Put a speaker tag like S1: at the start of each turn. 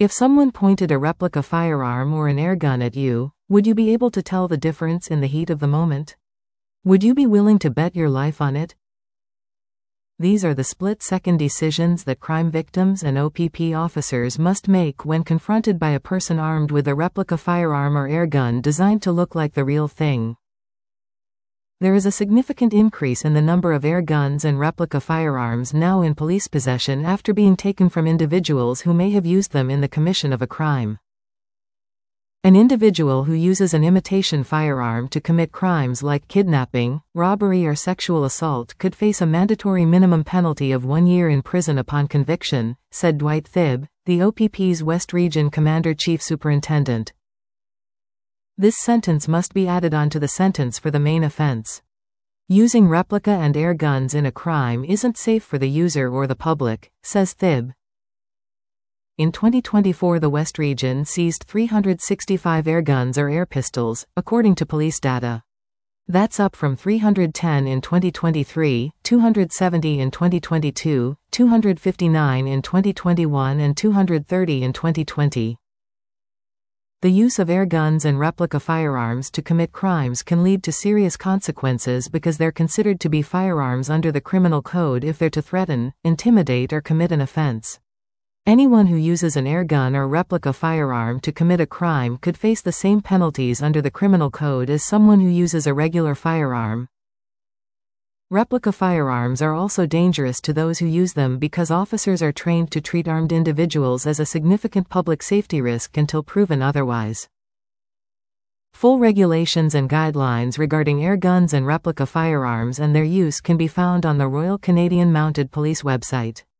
S1: If someone pointed a replica firearm or an airgun at you, would you be able to tell the difference in the heat of the moment? Would you be willing to bet your life on it? These are the split-second decisions that crime victims and OPP officers must make when confronted by a person armed with a replica firearm or airgun designed to look like the real thing. There is a significant increase in the number of airguns and replica firearms now in police possession after being taken from individuals who may have used them in the commission of a crime. An individual who uses an imitation firearm to commit crimes like kidnapping, robbery or sexual assault could face a mandatory minimum penalty of 1 year in prison upon conviction, said Dwight Thibb, the OPP's West Region Commander-Chief Superintendent. This sentence must be added on to the sentence for the main offense. Using replica and air guns in a crime isn't safe for the user or the public, says Thibb. In 2024, the West Region seized 365 airguns or air pistols, according to police data. That's up from 310 in 2023, 270 in 2022, 259 in 2021 and 230 in 2020. The use of airguns and replica firearms to commit crimes can lead to serious consequences because they're considered to be firearms under the criminal code if they're to threaten, intimidate or commit an offense. Anyone who uses an airgun or replica firearm to commit a crime could face the same penalties under the criminal code as someone who uses a regular firearm. Replica firearms are also dangerous to those who use them because officers are trained to treat armed individuals as a significant public safety risk until proven otherwise. Full regulations and guidelines regarding airguns and replica firearms and their use can be found on the Royal Canadian Mounted Police website.